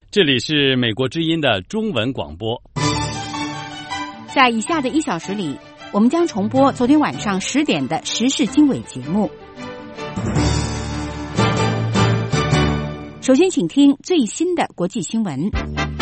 这里是美国之音的中文广播。 在以下的1小时里，我们将重播昨天晚上10点的时事经纬节目。首先请听最新的国际新闻。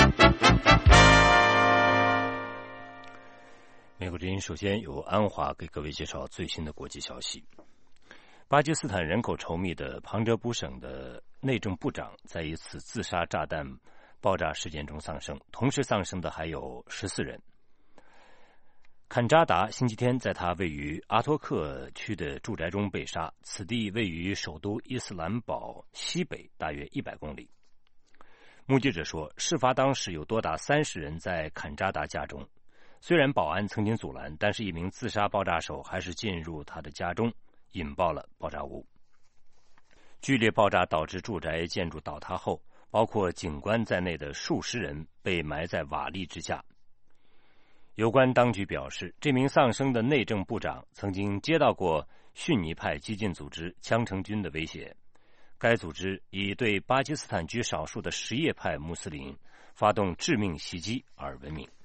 美国之音首先由安华给各位介绍最新的国际消息。巴基斯坦人口稠密的旁遮普省的内政部长在一次自杀炸弹爆炸事件中丧生，同时丧生的还有14人。坎扎达星期天在他位于阿托克区的住宅中被杀，此地位于首都伊斯兰堡西北大约100公里。目击者说，事发当时有多达30人在坎扎达家中，虽然保安曾经阻拦，但是一名自杀爆炸手还是进入他的家中，引爆了爆炸物。剧烈爆炸导致住宅建筑倒塌后，包括警官在内的数十人被埋在瓦砾之下。有关当局表示，这名丧生的内政部长曾经接到过逊尼派激进组织羌城军的威胁，该组织以对巴基斯坦居少数的什叶派穆斯林发动致命袭击而闻名。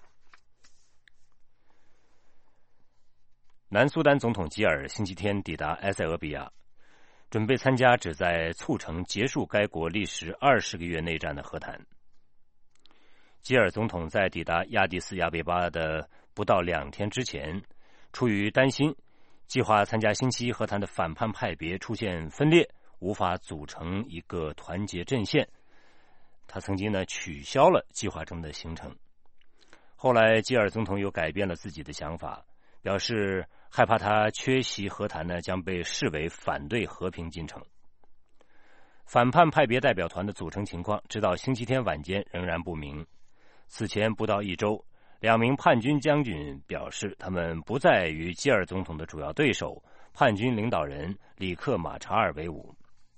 南苏丹总统吉尔星期天抵达埃塞俄比亚，准备参加旨在促成结束该国历时20个月内战的和谈。吉尔总统在抵达亚的斯亚贝巴的不到2天之前，出于担心计划参加星期一和谈的反叛派别出现分裂，无法组成一个团结阵线，他曾经取消了计划中的行程。后来吉尔总统又改变了自己的想法，表示害怕他缺席和谈将被视为反对和平进程。反叛派别代表团的组成情况直到星期天晚间仍然不明。此前不到1周，2名叛军将军表示他们不再与吉尔总统的主要对手叛军领导人里克马查尔为伍。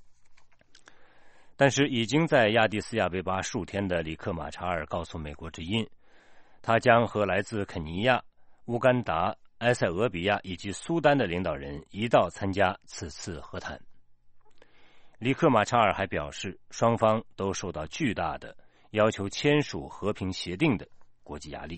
但是已经在亚的斯亚贝巴数天的里克马查尔告诉美国之音，他将和来自肯尼亚、乌干达、埃塞俄比亚以及苏丹的领导人一道参加此次和谈。里克马查尔还表示，双方都受到巨大的要求签署和平协定的国际压力。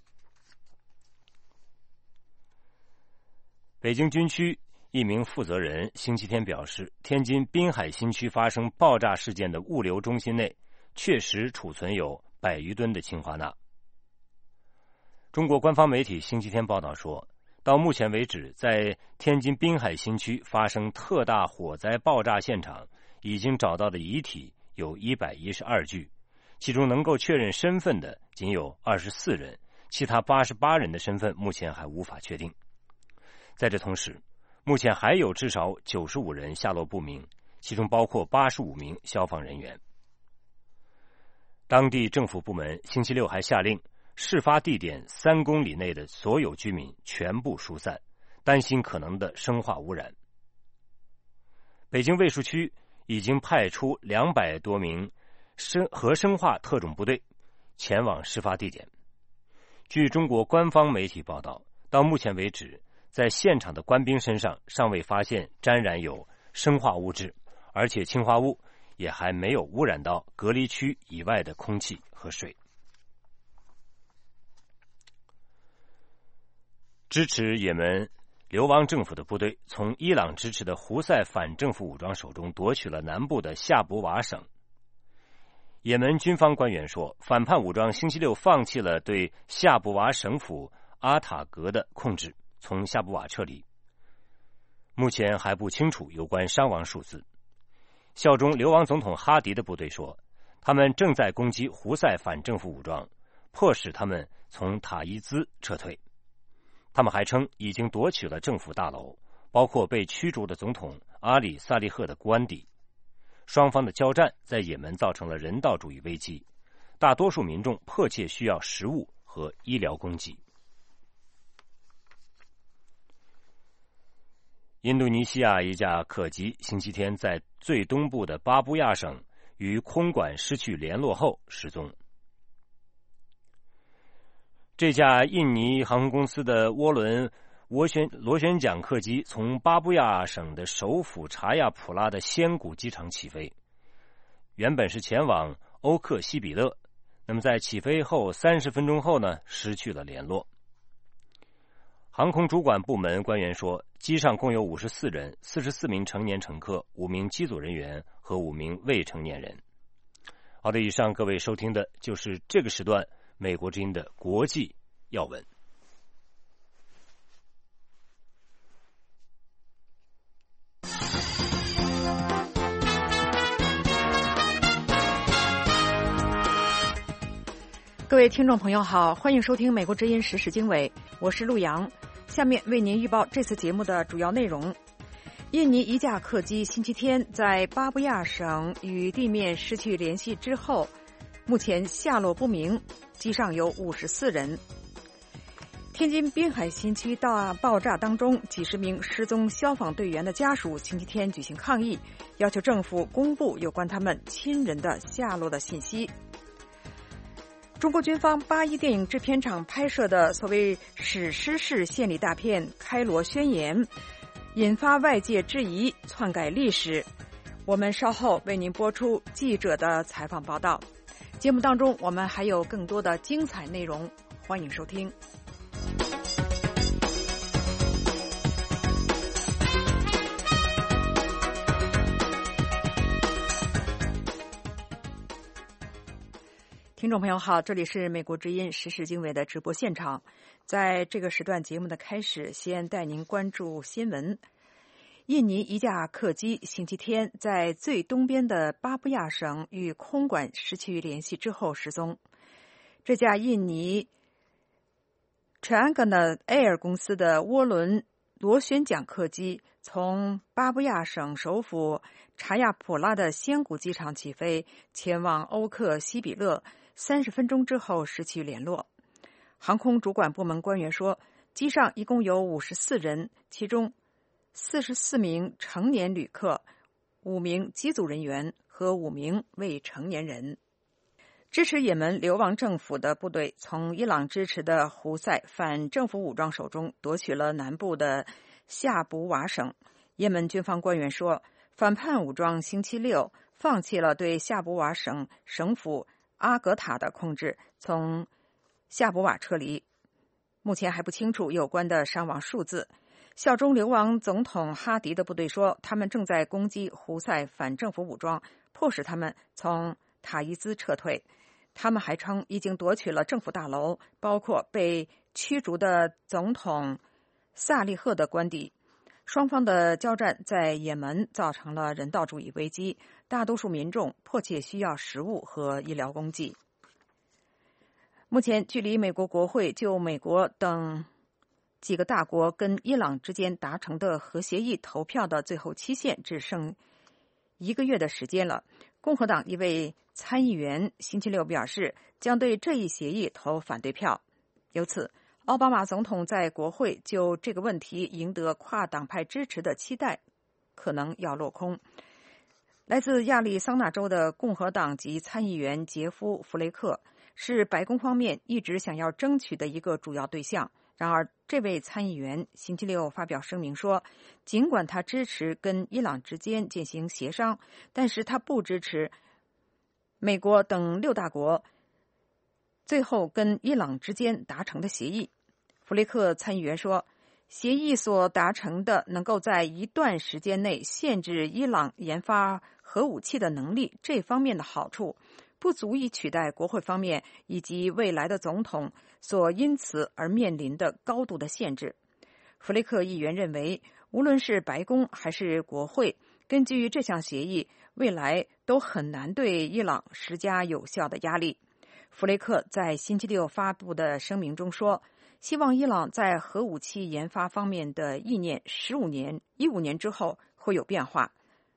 北京军区一名负责人星期天表示，天津滨海新区发生爆炸事件的物流中心内确实储存有100余吨的氰化钠。中国官方媒体星期天报道说，到目前为止，在天津滨海新区发生特大火灾爆炸现场已经找到的遗体有112具，其中能够确认身份的仅有24人，其他88人的身份目前还无法确定。在这同时，目前还有至少95人下落不明，其中包括85名消防人员。当地政府部门星期六还下令事发地点3公里内的所有居民全部疏散，担心可能的生化污染。北京卫戍区已经派出200多名核生化特种部队前往事发地点。据中国官方媒体报道，到目前为止，在现场的官兵身上尚未发现沾染有生化物质，而且氰化物也还没有污染到隔离区以外的空气和水。支持也门流亡政府的部队从伊朗支持的胡塞反政府武装手中夺取了南部的夏布瓦省。也门军方官员说，反叛武装星期六放弃了对夏布瓦省府阿塔格的控制，从夏布瓦撤离。目前还不清楚有关伤亡数字。效忠流亡总统哈迪的部队说，他们正在攻击胡塞反政府武装，迫使他们从塔伊兹撤退。他们还称已经夺取了政府大楼，包括被驱逐的总统阿里萨利赫的官邸。双方的交战在也门造成了人道主义危机，大多数民众迫切需要食物和医疗供给。印度尼西亚一架客机星期天在最东部的巴布亚省与空管失去联络后失踪。这架印尼航空公司的涡轮螺旋桨客机从巴布亚省的首府查亚普拉的仙谷机场起飞，原本是前往欧克西比勒，那么在起飞后30分钟后呢，失去了联络。航空主管部门官员说，机上共有54人，44名成年乘客，5名机组人员和5名未成年人。好的，以上各位收听的就是这个时段美国之音的国际要闻。 各位听众朋友好，欢迎收听美国之音时事经纬，我是陆洋。下面为您预报这次节目的主要内容。印尼一架客机星期天在巴布亚省与地面失去联系之后，目前下落不明，机上有54人。天津滨海新区大爆炸当中，几十名失踪消防队员的家属星期天举行抗议，要求政府公布有关他们亲人的下落的信息。中国军方8·1电影制片厂拍摄的所谓史诗式献礼大片《开罗宣言》引发外界质疑，篡改历史。我们稍后为您播出记者的采访报道。节目当中我们还有更多的精彩内容，欢迎收听。听众朋友好，这里是美国之音时事经纬的直播现场。在这个时段节目的开始，先带您关注新闻。印尼一架客机星期天在最东边的巴布亚省与空管失去联系之后失踪。这架印尼 Trangana Air 公司的涡轮螺旋桨客机从巴布亚省首府查亚普拉的仙谷机场起飞，前往欧克西比勒，30分钟之后失去联络。航空主管部门官员说，机上一共有54人，其中44名成年旅客，5名机组人员和5名未成年人。支持也门流亡政府的部队从伊朗支持的胡塞反政府武装手中夺取了南部的夏布瓦省。也门军方官员说，反叛武装星期六放弃了对夏布瓦省省府阿格塔的控制，从夏布瓦撤离。目前还不清楚有关的伤亡数字。效忠流亡总统哈迪的部队说，他们正在攻击胡塞反政府武装，迫使他们从塔伊兹撤退。他们还称已经夺取了政府大楼，包括被驱逐的总统萨利赫的官邸。双方的交战在也门造成了人道主义危机，大多数民众迫切需要食物和医疗供给。目前距离美国国会就美国等几个大国跟伊朗之间达成的核协议投票的最后期限只剩1个月的时间了。共和党一位参议员星期六表示，将对这一协议投反对票。由此，奥巴马总统在国会就这个问题赢得跨党派支持的期待可能要落空。来自亚利桑那州的共和党籍参议员杰夫·弗雷克是白宫方面一直想要争取的一个主要对象。然而，这位参议员星期六发表声明说，尽管他支持跟伊朗之间进行协商，但是他不支持美国等6大国最后跟伊朗之间达成的协议。弗雷克参议员说，协议所达成的能够在一段时间内限制伊朗研发核武器的能力，这方面的好处不足以取代国会方面以及未来的总统所因此而面临的高度的限制。弗雷克议员认为，无论是白宫还是国会，根据这项协议，未来都很难对伊朗施加有效的压力。弗雷克在星期六发布的声明中说，希望伊朗在核武器研发方面的意念15年之后会有变化。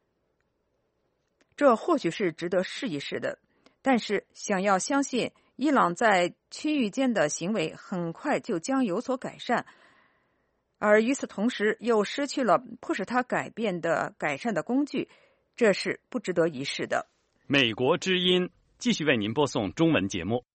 这或许是值得试一试的，但是想要相信伊朗在区域间的行为很快就将有所改善，而与此同时又失去了迫使他改善的工具，这是不值得一试的。 美国之音继续为您播送中文节目。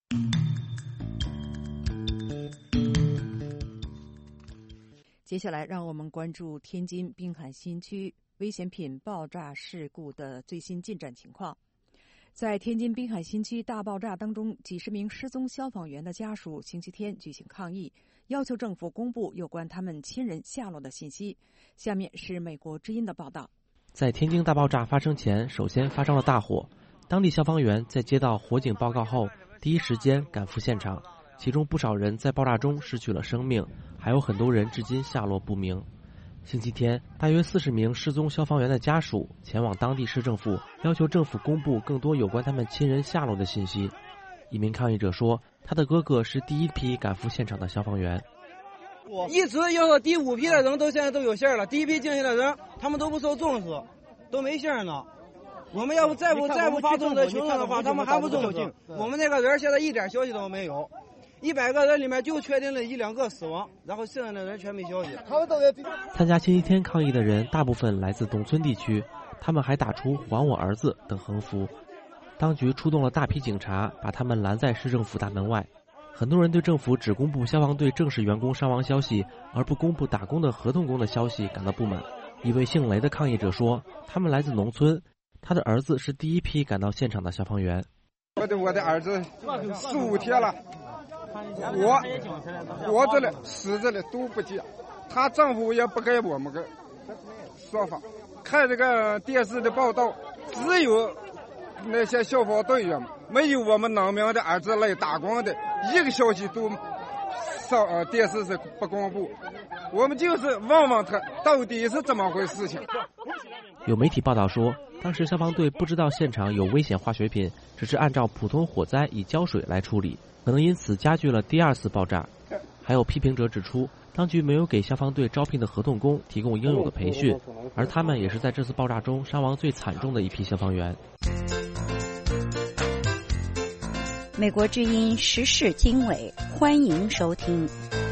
接下来让我们关注天津滨海新区危险品爆炸事故的最新进展情况。 在天津滨海新区大爆炸当中，几十名失踪消防员的家属星期天举行抗议，要求政府公布有关他们亲人下落的信息。下面是美国之音的报道。 在天津大爆炸发生前，首先发生了大火，当地消防员在接到火警报告后，第一时间赶赴现场，其中不少人在爆炸中失去了生命，还有很多人至今下落不明。星期天，大约40名失踪消防员的家属前往当地市政府，要求政府公布更多有关他们亲人下落的信息。一名抗议者说，他的哥哥是第一批赶赴现场的消防员。 一直要说第5批的人都现在都有信了，第1批进去的人他们都不受重视，都没信呢。我们要不再不发动这群众的话，他们还不重视。我们那个人现在一点消息都没有。100个人里面就确定了1、2个死亡，然后剩下的人全没消息。 参加星期天抗议的人大部分来自农村地区，他们还打出“还我儿子”等横幅。当局出动了大批警察，把他们拦在市政府大门外。很多人对政府只公布消防队正式员工伤亡消息，而不公布打工的合同工的消息感到不满。一位姓雷的抗议者说，他们来自农村，他的儿子是第一批赶到现场的消防员。 我的儿子15天了，我活着了死着了都不讲，他政府也不给我们个说法。看这个电视的报道，只有那些消防队员，没有我们农民的儿子来打工的，一个消息都上电视是不公布。我们就是问问他到底是怎么回事情。 有媒体报道说，当时消防队不知道现场有危险化学品，只是按照普通火灾以浇水来处理，可能因此加剧了第2次爆炸。还有批评者指出，当局没有给消防队招聘的合同工提供应有的培训，而他们也是在这次爆炸中伤亡最惨重的一批消防员。 美国之音时事经纬，欢迎收听。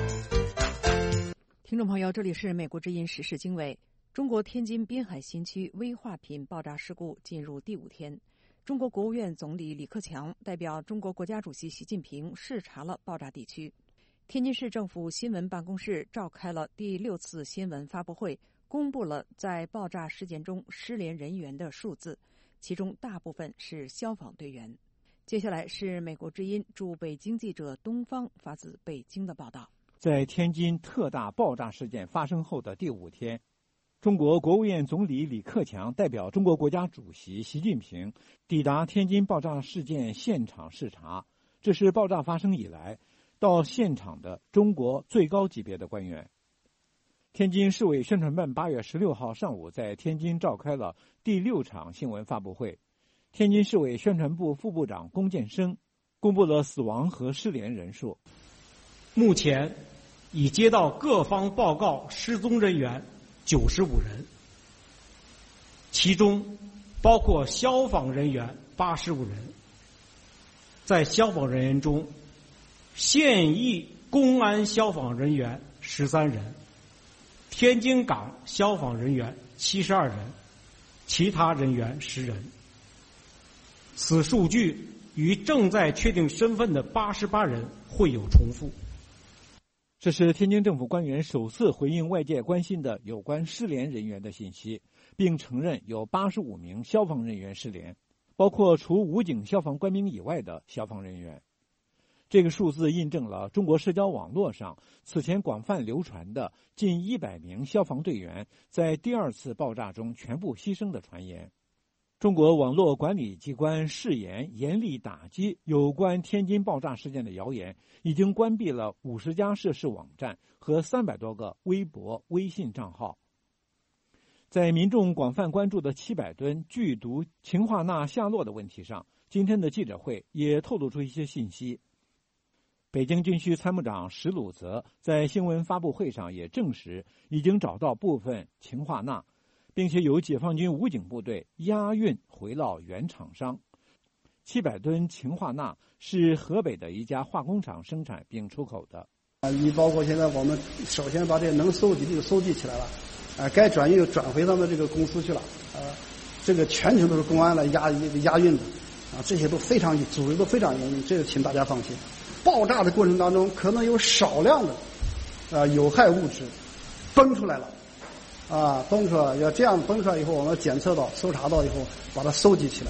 听众朋友，这里是美国之音时事经纬。中国天津滨海新区危化品爆炸事故进入第5天，中国国务院总理李克强代表中国国家主席习近平视察了爆炸地区。天津市政府新闻办公室召开了第6次新闻发布会，公布了在爆炸事件中失联人员的数字，其中大部分是消防队员。接下来是美国之音驻北京记者东方发自北京的报道。 在天津特大爆炸事件发生后的第5天，中国国务院总理李克强代表中国国家主席习近平抵达天津爆炸事件现场视察，这是爆炸发生以来到现场的中国最高级别的官员。天津市委宣传办8月16号上午在天津召开了第6场新闻发布会，天津市委宣传部副部长龚建生公布了死亡和失联人数。 目前已接到各方报告失踪人员95人，其中包括消防人员85人。在消防人员中，现役公安消防人员13人，天津港消防人员72人，其他人员10人。此数据与正在确定身份的88人会有重复。 这是天津政府官员首次回应外界关心的有关失联人员的信息，并承认有85名消防人员失联，包括除武警消防官兵以外的消防人员。这个数字印证了中国社交网络上此前广泛流传的近100名消防队员在第2次爆炸中全部牺牲的传言。中国网络管理机关誓言严厉打击有关天津爆炸事件的谣言，已经关闭了50家涉事网站和300多个微博、微信账号。在民众广泛关注的700吨剧毒氰化钠下落的问题上，今天的记者会也透露出一些信息。北京军区参谋长石鲁泽在新闻发布会上也证实，已经找到部分氰化钠，并且由解放军武警部队押运回到原厂商。700吨氰化钠是河北的一家化工厂生产并出口的。 你包括现在我们首先把这个能收集的就收集起来了，该转运转回他们这个公司去了，这个全程都是公安来押运的，这些都非常组织都非常严密，这个请大家放心。爆炸的过程当中，可能有少量的有害物质崩出来了，崩出来，要这样崩出来以后，我们检测到、搜查到以后，把它收集起来，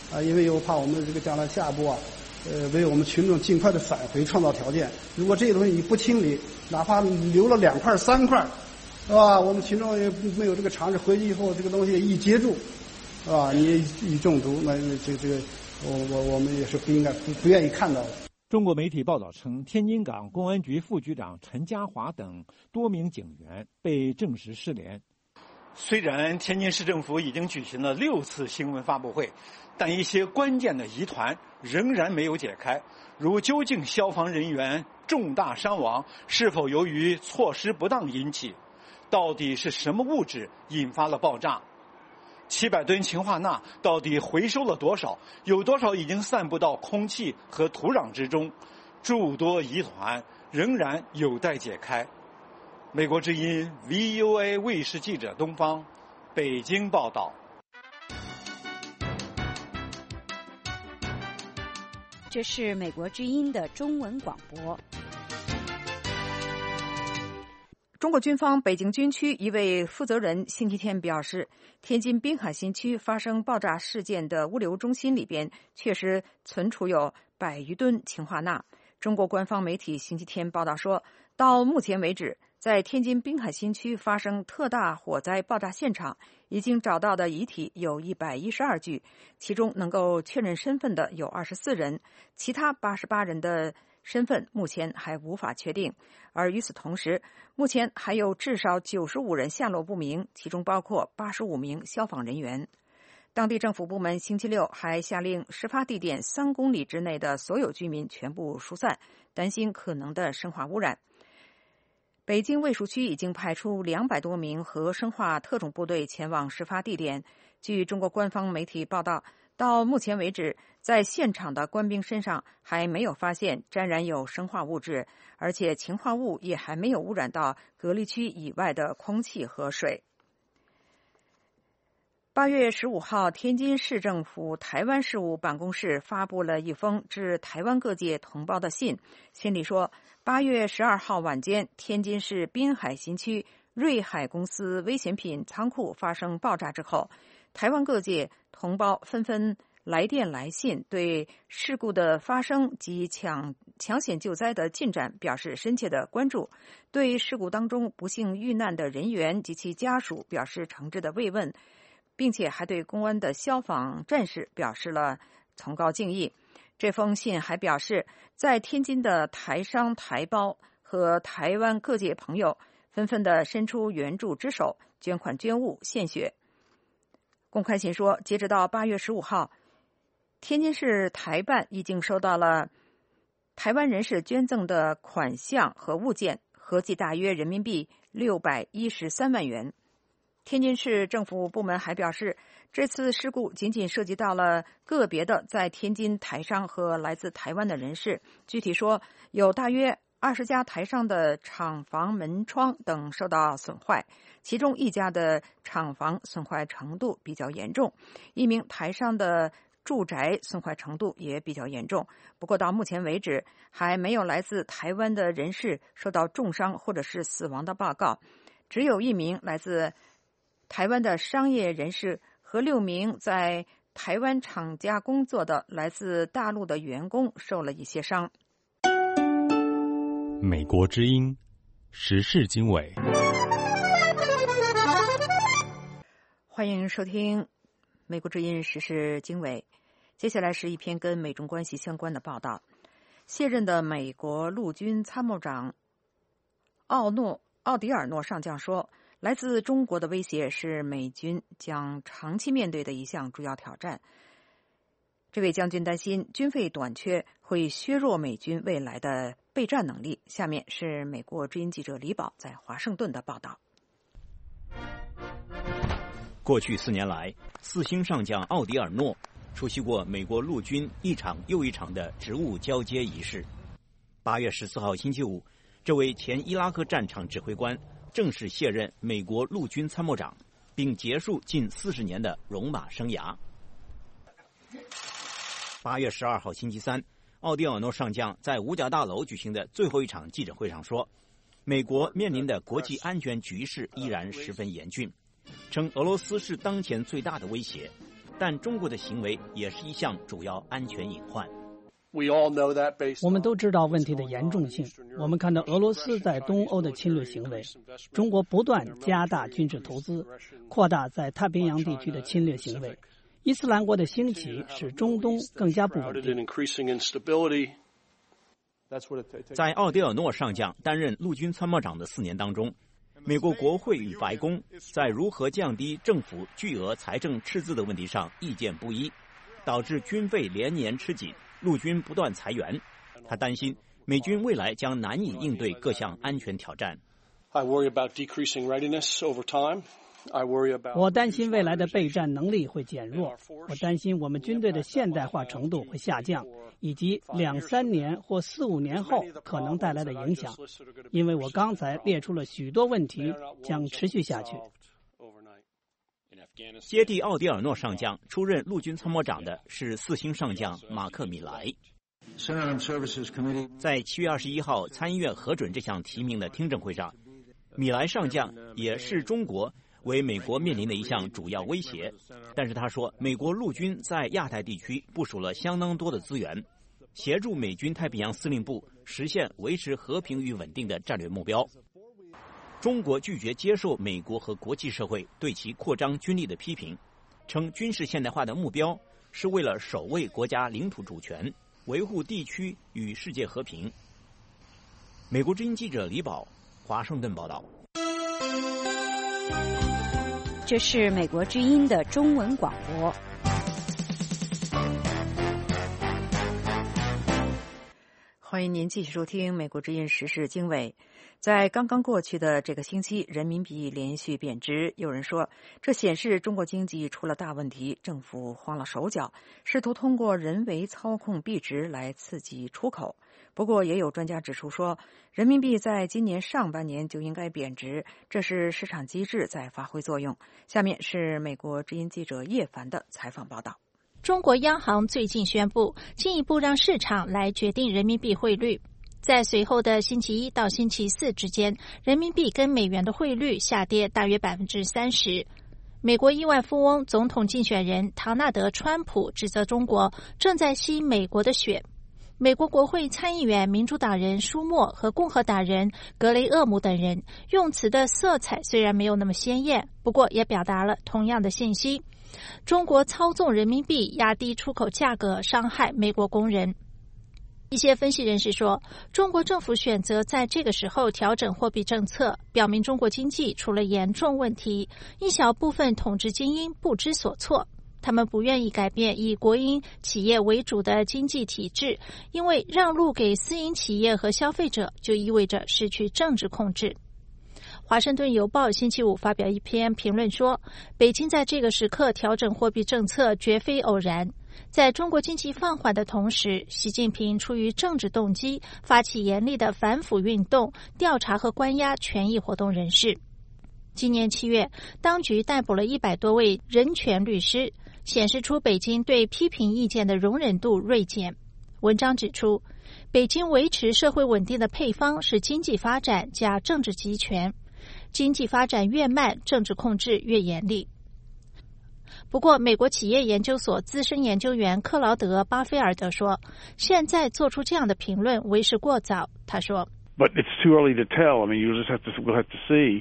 因为又怕我们这个将来下一步为我们群众尽快的返回创造条件。如果这些东西你不清理，哪怕留了2块3块，是吧？我们群众也没有这个常识，回去以后这个东西一接住，是吧？你一中毒，那这个我们也是不愿意看到的。 中国媒体报道称，天津港公安局副局长陈家华等多名警员被证实失联。 虽然天津市政府已经举行了6次新闻发布会，但一些关键的疑团仍然没有解开，如究竟消防人员重大伤亡是否由于措施不当引起，到底是什么物质引发了爆炸，700吨氰化钠到底回收了多少，有多少已经散布到空气和土壤之中，诸多疑团仍然有待解开。美国之音 VOA 卫视记者东方，北京报道。 这是美国之音的中文广播。 中国军方北京军区一位负责人星期天表示，天津滨海新区发生爆炸事件的物流中心里边确实存储有100余吨氰化钠。中国官方媒体星期天报道说，到目前为止，在天津滨海新区发生特大火灾爆炸现场已经找到的遗体有112具，其中能够确认身份的有24人，其他88人的身份目前还无法确定。而与此同时，目前还有至少95人下落不明，其中包括85名消防人员。当地政府部门星期六还下令事发地点3公里之内的所有居民全部疏散，担心可能的生化污染。北京卫戍区已经派出200多名核生化特种部队前往事发地点。据中国官方媒体报道，到目前为止，在现场的官兵身上还没有发现沾染有生化物质，而且氰化物也还没有污染到隔离区以外的空气和水。8月15号，天津市政府台湾事务办公室发布了一封致台湾各界同胞的信，信里说，8月12号晚间，天津市滨海新区瑞海公司危险品仓库发生爆炸之后，台湾各界同胞纷纷来电来信，对事故的发生及抢险救灾的进展表示深切的关注，对事故当中不幸遇难的人员及其家属表示诚挚的慰问，并且还对公安的消防战士表示了崇高敬意。这封信还表示，在天津的台商、台胞和台湾各界朋友纷纷的伸出援助之手，捐款捐物献血。公开信说，截止到8月15号，天津市台办已经收到了台湾人士捐赠的款项和物件，合计大约人民币613万元。天津市政府部门还表示，这次事故仅仅涉及到了个别的在天津台商和来自台湾的人士，具体说有大约20家台商的厂房门窗等受到损坏，其中1家的厂房损坏程度比较严重，1名台商的住宅损坏程度也比较严重。不过到目前为止，还没有来自台湾的人士受到重伤或者是死亡的报告，只有1名来自台湾的商业人士和6名在台湾厂家工作的来自大陆的员工受了一些伤。 美国之音时事经纬， 欢迎收听美国之音时事经纬。接下来是一篇跟美中关系相关的报道。卸任的美国陆军参谋长奥迪尔诺上将说，来自中国的威胁是美军将长期面对的一项主要挑战。这位将军担心军费短缺会削弱美军未来的备战能力。下面是美国之音记者李宝在华盛顿的报道。 过去4年来，4星上将奥迪尔诺出席过美国陆军一场又一场的职务交接仪式。8月14号星期五，这位前伊拉克战场指挥官正式卸任美国陆军参谋长，并结束近40年的戎马生涯。8月12号星期三，奥迪尔诺上将在五角大楼举行的最后一场记者会上说，美国面临的国际安全局势依然十分严峻，称俄罗斯是当前最大的威胁。 但中国的行为也是一项主要安全隐患。 我们都知道问题的严重性。我们看到俄罗斯在东欧的侵略行为，中国不断加大军事投资，扩大在太平洋地区的侵略行为。伊斯兰国的兴起使中东更加不稳定。 在奥迪尔诺上将担任陆军参谋长的4年当中，美国国会与白宫在如何降低政府巨额财政赤字的问题上意见不一，导致军费连年吃紧，陆军不断裁员。他担心美军未来将难以应对各项安全挑战。 我担心未来的备战能力会减弱，我担心我们军队的现代化程度会下降，以及2-3年或4-5年后可能带来的影响，因为我刚才列出了许多问题将持续下去。 接替奥迪尔诺上将出任陆军参谋长的是4星上将马克·米莱。在7月21号参议院核准这项提名的听证会上，米莱上将也视中国为美国面临的一项主要威胁，但是他说，美国陆军在亚太地区部署了相当多的资源，协助美军太平洋司令部实现维持和平与稳定的战略目标。中国拒绝接受美国和国际社会对其扩张军力的批评，称军事现代化的目标是为了守卫国家领土主权，维护地区与世界和平。美国之音记者李宝，华盛顿报道。 这是美国之音的中文广播。 欢迎您继续收听美国之音时事经纬。在刚刚过去的这个星期，人民币连续贬值，有人说这显示中国经济出了大问题，政府慌了手脚，试图通过人为操控币值来刺激出口。不过也有专家指出说，人民币在今年上半年就应该贬值，这是市场机制在发挥作用。下面是美国之音记者叶凡的采访报道。 中国央行最近宣布，进一步让市场来决定人民币汇率。在随后的星期一到星期四之间，人民币跟美元的汇率下跌大约30%。美国亿万富翁、总统竞选人唐纳德·川普指责中国正在吸美国的血。美国国会参议员民主党人舒默和共和党人格雷厄姆等人用词的色彩虽然没有那么鲜艳，不过也表达了同样的信息：中国操纵人民币压低出口价格，伤害美国工人。一些分析人士说，中国政府选择在这个时候调整货币政策，表明中国经济出了严重问题，一小部分统治精英不知所措。他们不愿意改变以国营企业为主的经济体制，因为让路给私营企业和消费者就意味着失去政治控制。华盛顿邮报星期五发表一篇评论说，北京在这个时刻调整货币政策绝非偶然。在中国经济放缓的同时，习近平出于政治动机发起严厉的反腐运动，调查和关押权益活动人士。今年7月，当局逮捕了100多位人权律师，显示出北京对批评意见的容忍度锐减。文章指出，北京维持社会稳定的配方是经济发展加政治集权，经济发展越慢，政治控制越严厉。不过，美国企业研究所资深研究员克劳德·巴菲尔德说，现在做出这样的评论为时过早。他说 But it's too early to tell. I mean, we'll have to see.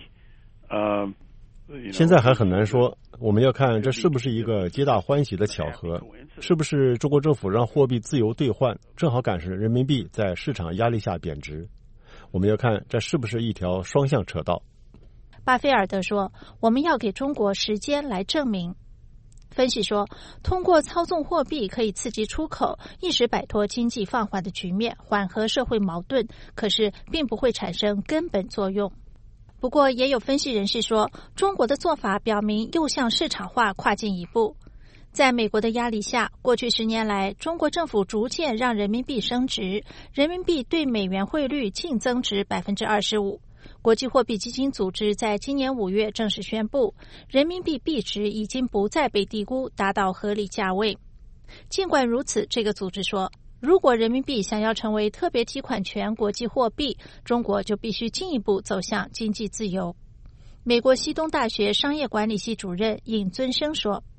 现在还很难说，我们要看这是不是一个皆大欢喜的巧合，是不是中国政府让货币自由兑换，正好赶上人民币在市场压力下贬值。我们要看这是不是一条双向车道。 巴菲尔德说，我们要给中国时间来证明。分析说，通过操纵货币可以刺激出口，一时摆脱经济放缓的局面，缓和社会矛盾，可是并不会产生根本作用。不过也有分析人士说，中国的做法表明又向市场化跨进一步。在美国的压力下，过去10年来，中国政府逐渐让人民币升值，人民币对美元汇率净增值 25%。国际货币基金组织在今年5月正式宣布，人民币币值已经不再被低估，达到合理价位。尽管如此，这个组织说，如果人民币想要成为特别提款权国际货币，中国就必须进一步走向经济自由。美国西东大学商业管理系主任尹尊生说，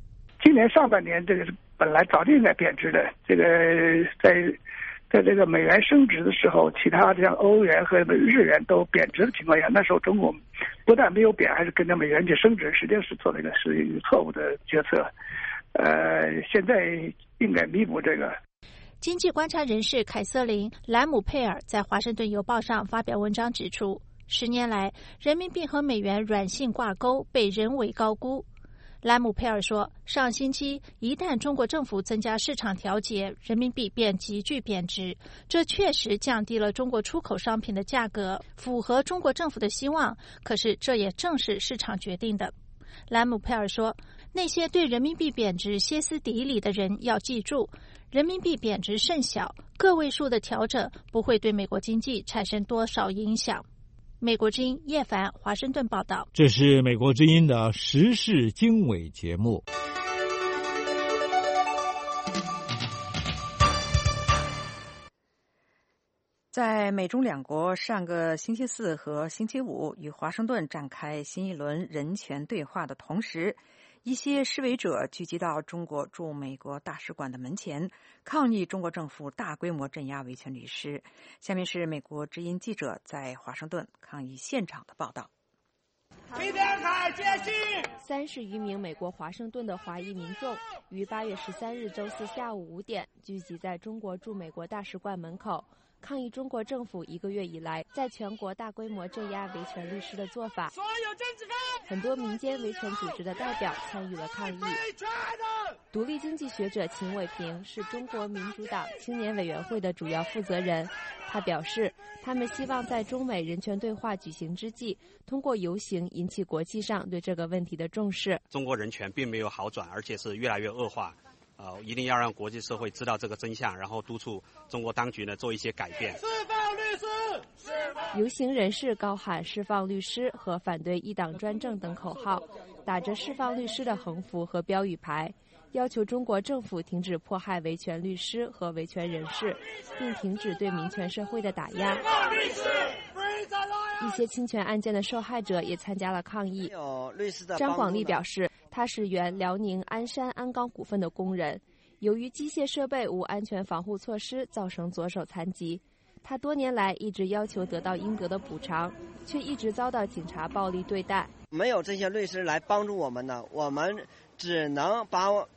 今年上半年这个是本来早就应该贬值的，这个在这个美元升值的时候，其他像欧元和日元都贬值的情况下，那时候中国不但没有贬，还是跟着美元去升值，实际上是做了一个错误的决策。现在应该弥补这个。 经济观察人士凯瑟琳·兰姆佩尔在《华盛顿邮报》上发表文章指出，10年来，人民币和美元软性挂钩被人为高估。兰姆佩尔说，上星期一旦中国政府增加市场调节，人民币便急剧贬值，这确实降低了中国出口商品的价格，符合中国政府的希望，可是这也正是市场决定的。兰姆佩尔说，那些对人民币贬值歇斯底里的人要记住，人民币贬值甚小，个位数的调整不会对美国经济产生多少影响。美国之音叶凡华盛顿报道。 这是美国之音的时事经纬节目。 在美中两国上个星期四和星期五与华盛顿展开新一轮人权对话的同时，一些示威者聚集到中国驻美国大使馆的门前，抗议中国政府大规模镇压维权律师。下面是美国之音记者在华盛顿抗议现场的报道。 30余名美国华盛顿的华裔民众于8月13日周四下午5点聚集在中国驻美国大使馆门口，抗议中国政府1个月以来在全国大规模镇压维权律师的做法。所有政治犯！很多民间维权组织的代表参与了抗议。独立经济学者秦伟平是中国民主党青年委员会的主要负责人，他表示，他们希望在中美人权对话举行之际，通过游行引起国际上对这个问题的重视。 中国人权并没有好转，而且是越来越恶化。一定要让国际社会知道这个真相，然后督促中国当局呢做一些改变。释放律师！ 游行人士高喊释放律师和反对一党专政等口号，打着释放律师的横幅和标语牌，要求中国政府停止迫害维权律师和维权人士，并停止对民权社会的打压。一些侵权案件的受害者也参加了抗议。张广利表示，他是原辽宁鞍山鞍钢股份的工人，由于机械设备无安全防护措施，造成左手残疾。他多年来一直要求得到应得的补偿，却一直遭到警察暴力对待。 没有这些律师来帮助我们呢，我们只能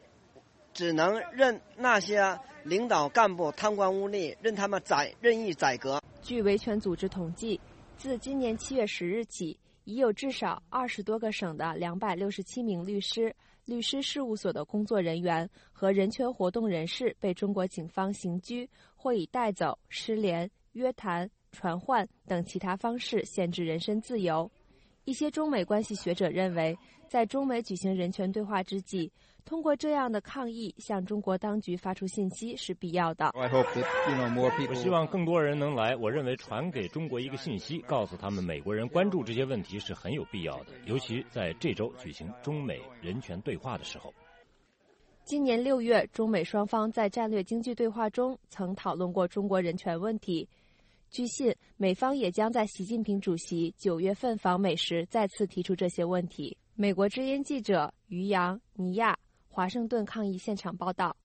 任那些领导干部贪官污吏，任他们任意宰割。 据维权组织统计，自今年7月10日起，已有至少20多个省的267名律师、律师事务所的工作人员和人权活动人士被中国警方刑拘，或以带走、失联、约谈、传唤等其他方式限制人身自由。一些中美关系学者认为，在中美举行人权对话之际，通过这样的抗议向中国当局发出信息是必要的。 我希望更多人能来，我认为传给中国一个信息，告诉他们美国人关注这些问题是很有必要的，尤其在这周举行中美人权对话的时候。 今年6月，中美双方在战略经济对话中曾讨论过中国人权问题。据信，美方也将在习近平主席9月份访美时再次提出这些问题。美国之音记者于洋、尼亚，华盛顿抗议现场报道。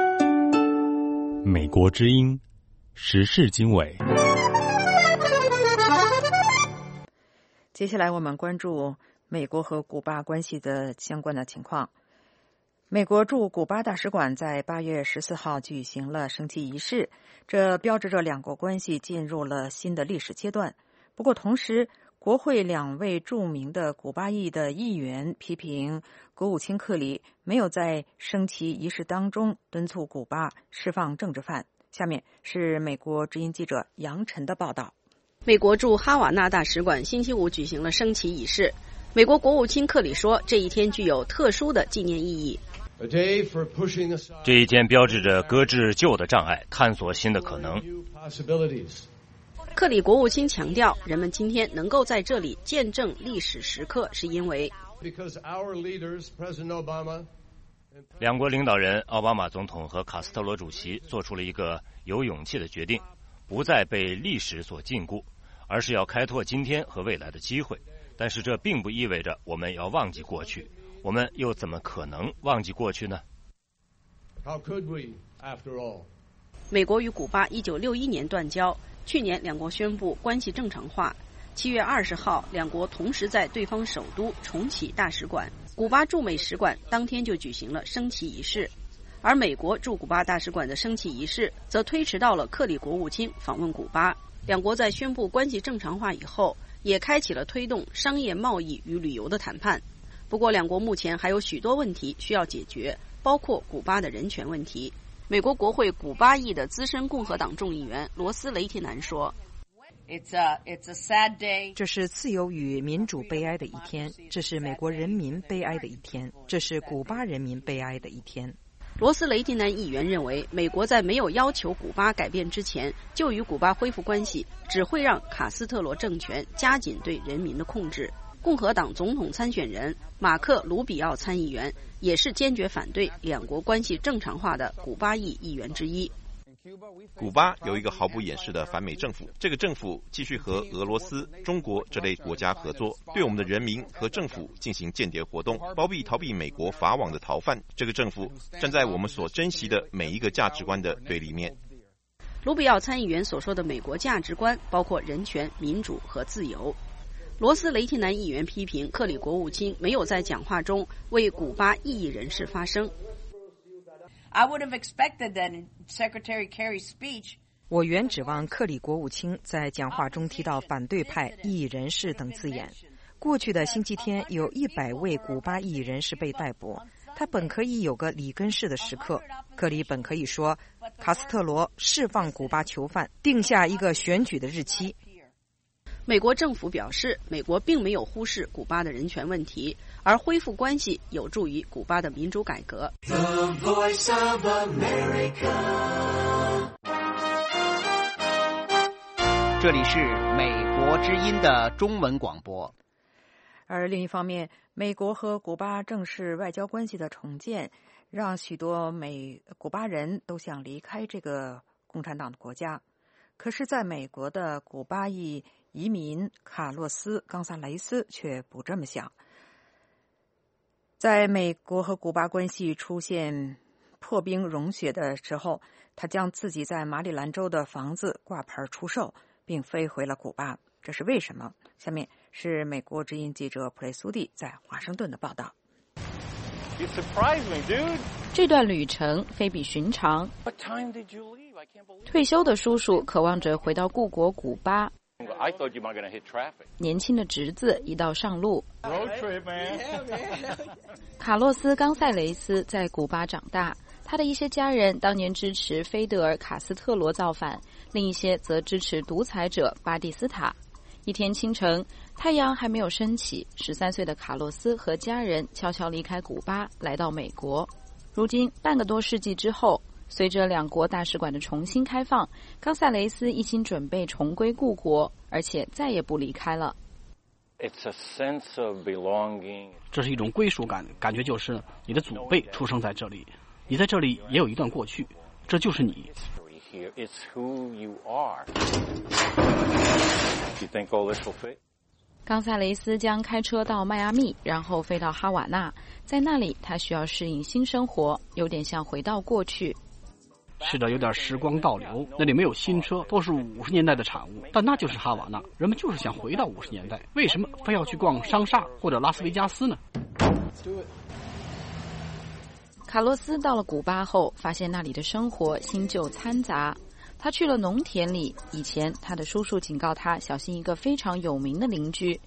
美国之音时事经纬。 接下来我们关注美国和古巴关系的相关的情况。美国驻古巴大使馆在8月14号举行了升旗仪式，这标志着两国关系进入了新的历史阶段。不过同时，国会2位著名的古巴裔的议员批评国务卿克里没有在升旗仪式当中敦促古巴释放政治犯。下面是美国之音记者杨晨的报道。 美国驻哈瓦那大使馆星期五举行了升旗仪式。美国国务卿克里说，这一天具有特殊的纪念意义。 这一天标志着搁置旧的障碍，探索新的可能。 克里国务卿强调，人们今天能够在这里见证历史时刻，是因为两国领导人奥巴马总统和卡斯特罗主席做出了一个有勇气的决定，不再被历史所禁锢，而是要开拓今天和未来的机会。但是这并不意味着我们要忘记过去， 我们又怎么可能忘记过去呢？ How could we, after all? 美国与古巴1961年断交，去年两国宣布关系正常化。7月20号，两国同时在对方首都重启大使馆。古巴驻美使馆当天就举行了升旗仪式，而美国驻古巴大使馆的升旗仪式则推迟到了克里国务卿访问古巴。两国在宣布关系正常化以后，也开启了推动商业贸易与旅游的谈判。不过，两国目前还有许多问题需要解决，包括古巴的人权问题。美国国会古巴裔的资深共和党众议员罗斯·雷提南说 ：“It's a sad day. 这是自由与民主悲哀的一天，这是美国人民悲哀的一天，这是古巴人民悲哀的一天。” 罗斯·雷提南议员认为，美国在没有要求古巴改变之前就与古巴恢复关系，只会让卡斯特罗政权加紧对人民的控制。共和党总统参选人马克·卢比奥参议员也是坚决反对两国关系正常化的古巴裔议员之一。 古巴有一个毫不掩饰的反美政府，这个政府继续和俄罗斯、中国这类国家合作，对我们的人民和政府进行间谍活动，包庇逃避美国法网的逃犯。这个政府站在我们所珍惜的每一个价值观的对立面。 卢比奥参议员所说的美国价值观包括人权、民主和自由。罗斯·雷提南议员批评克里国务卿没有在讲话中为古巴异议人士发声。 我原指望克里国务卿在讲话中提到反对派、异议人士等字眼。过去的星期天有100位古巴异议人士被逮捕，他本可以有个里根式的时刻。克里本可以说，卡斯特罗释放古巴囚犯，定下一个选举的日期。 美国政府表示，美国并没有忽视古巴的人权问题，而恢复关系有助于古巴的民主改革。 这里是美国之音的中文广播。 而另一方面，美国和古巴正式外交关系的重建，让许多古巴人都想离开这个共产党的国家。可是在美国的古巴裔移民卡洛斯·冈萨雷斯却不这么想。在美国和古巴关系出现破冰融雪的时候，他将自己在马里兰州的房子挂牌出售，并飞回了古巴。这是为什么？下面是美国之音记者普雷苏蒂在华盛顿的报道。 这段旅程非比寻常。退休的叔叔渴望着回到故国古巴。年轻的侄子一道上路。卡洛斯·冈塞雷斯在古巴长大，他的一些家人当年支持菲德尔·卡斯特罗造反，另一些则支持独裁者巴蒂斯塔。一天清晨，太阳还没有升起，13岁的卡洛斯和家人悄悄离开古巴，来到美国。如今半个多世纪之后，随着两国大使馆的重新开放，冈萨雷斯一心准备重归故国，而且再也不离开了。 这是一种归属感，感觉就是你的祖辈出生在这里，你在这里也有一段过去，这就是你。 冈萨雷斯将开车到迈阿密，然后飞到哈瓦那，在那里他需要适应新生活，有点像回到过去。 是的，有点时光倒流，那里没有新车，都是50年代的产物，但那就是哈瓦那，人们就是想回到50年代，为什么非要去逛商厦或者拉斯维加斯呢？ 卡洛斯到了古巴后，发现那里的生活新旧掺杂。他去了农田里，以前他的叔叔警告他小心一个非常有名的邻居。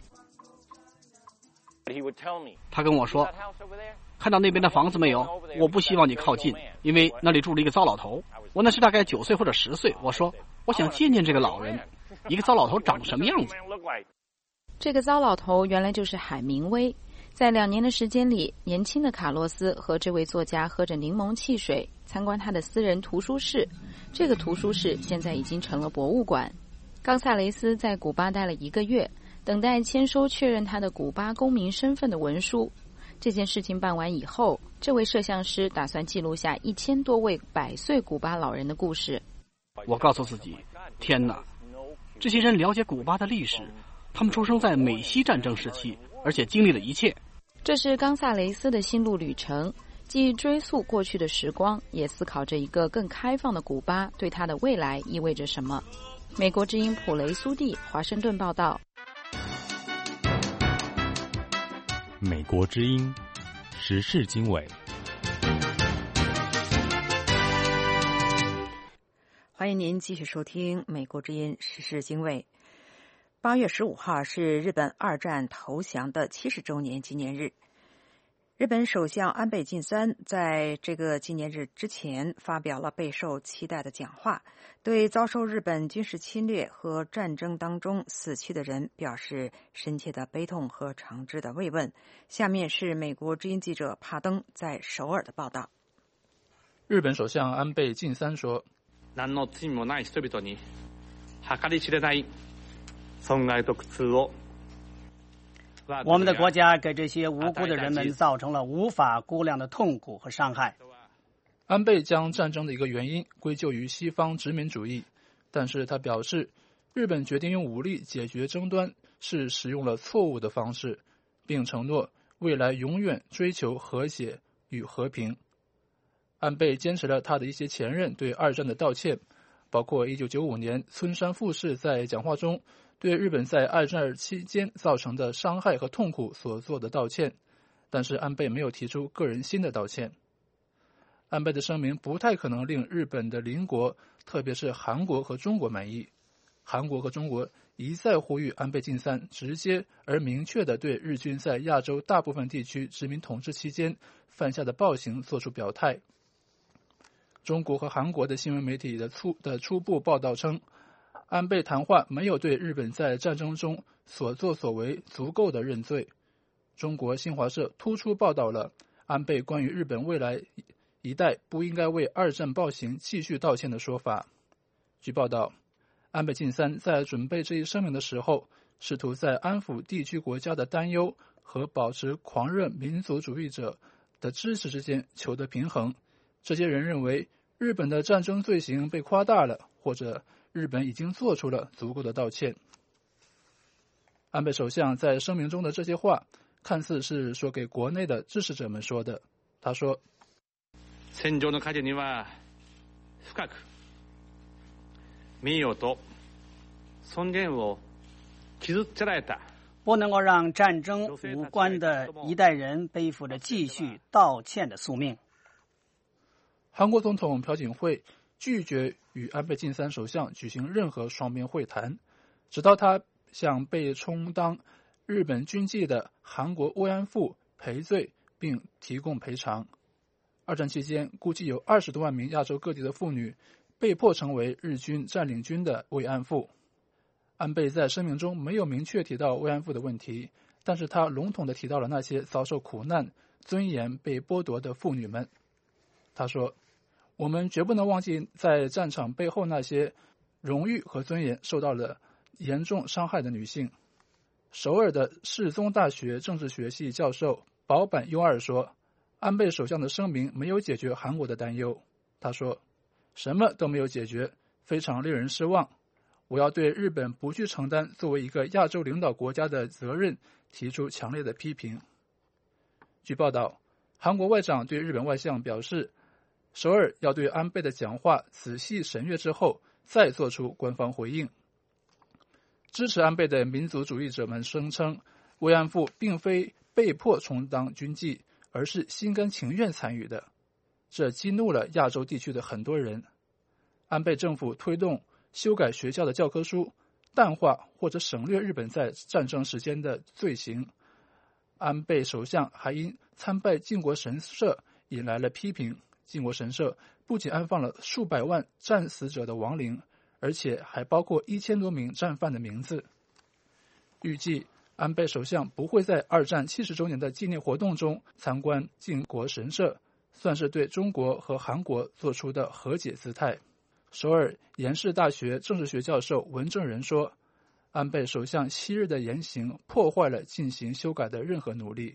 他跟我说，看到那边的房子没有？我不希望你靠近，因为那里住了一个糟老头。我那时大概9岁或者10岁，我说我想见见这个老人，一个糟老头长什么样子？ 这个糟老头原来就是海明威。在2年的时间里，年轻的卡洛斯和这位作家喝着柠檬汽水，参观他的私人图书室。这个图书室现在已经成了博物馆。冈萨雷斯在古巴待了1个月，等待签收确认他的古巴公民身份的文书。这件事情办完以后，这位摄像师打算记录下1000多位100岁古巴老人的故事。 我告诉自己，天哪，这些人了解古巴的历史，他们出生在美西战争时期，而且经历了一切。 这是冈萨雷斯的心路旅程，既追溯过去的时光，也思考着一个更开放的古巴对他的未来意味着什么。美国之音普雷苏蒂，华盛顿报道。 美国之音时事经纬， 欢迎您继续收听美国之音时事经纬。8月15号是日本二战投降的70周年纪念日。日本首相安倍晋三在这个纪念日之前发表了备受期待的讲话，对遭受日本军事侵略和战争当中死去的人表示深切的悲痛和诚挚的慰问。下面是美国之音记者帕登在首尔的报道。 日本首相安倍晋三说：何の罪もない人々に計り知れない損害と苦痛を。 我们的国家给这些无辜的人们造成了无法估量的痛苦和伤害。 安倍将战争的一个原因归咎于西方殖民主义，但是他表示，日本决定用武力解决争端是使用了错误的方式，并承诺未来永远追求和谐与和平。安倍坚持了他的一些前任对二战的道歉，包括1995年村山富市在讲话中对日本在二战期间造成的伤害和痛苦所做的道歉，但是安倍没有提出个人新的道歉。安倍的声明不太可能令日本的邻国，特别是韩国和中国满意。韩国和中国一再呼吁安倍晋三直接而明确地对日军在亚洲大部分地区殖民统治期间犯下的暴行作出表态。中国和韩国的新闻媒体的初步报道称，安倍谈话没有对日本在战争中所作所为足够的认罪。中国新华社突出报道了安倍关于日本未来一代不应该为二战暴行继续道歉的说法。据报道，安倍晋三在准备这一声明的时候，试图在安抚地区国家的担忧和保持狂热民族主义者的支持之间求得平衡。这些人认为日本的战争罪行被夸大了，或者日本已经做出了足够的道歉。安倍首相在声明中的这些话看似是说给国内的支持者们说的。他说， 戦場の影には深く名誉と尊厳を傷つけられた， 不能够让战争无关的一代人背负着继续道歉的宿命。 韩国总统朴槿惠拒绝与安倍晋三首相举行任何双边会谈，直到他向被充当日本军妓的韩国慰安妇赔罪并提供赔偿。二战期间，估计有20多万名亚洲各地的妇女被迫成为日军占领军的慰安妇。安倍在声明中没有明确提到慰安妇的问题，但是他笼统地提到了那些遭受苦难、尊严被剥夺的妇女们。他说，我们绝不能忘记在战场背后那些荣誉和尊严受到了严重伤害的女性。首尔的世宗大学政治学系教授保坂优二说，安倍首相的声明没有解决韩国的担忧。他说，什么都没有解决，非常令人失望。我要对日本不去承担作为一个亚洲领导国家的责任提出强烈的批评。据报道，韩国外长对日本外相表示，首尔要对安倍的讲话仔细审阅之后再做出官方回应。支持安倍的民族主义者们声称，慰安妇并非被迫充当军妓，而是心甘情愿参与的，这激怒了亚洲地区的很多人。安倍政府推动修改学校的教科书，淡化或者省略日本在战争时间的罪行。安倍首相还因参拜靖国神社引来了批评。靖国神社不仅安放了数百万战死者的亡灵，而且还包括1000多名战犯的名字。预计安倍首相不会在二战70周年的纪念活动中参观靖国神社，算是对中国和韩国做出的和解姿态。首尔延世大学政治学教授文正仁说，安倍首相昔日的言行破坏了进行修改的任何努力。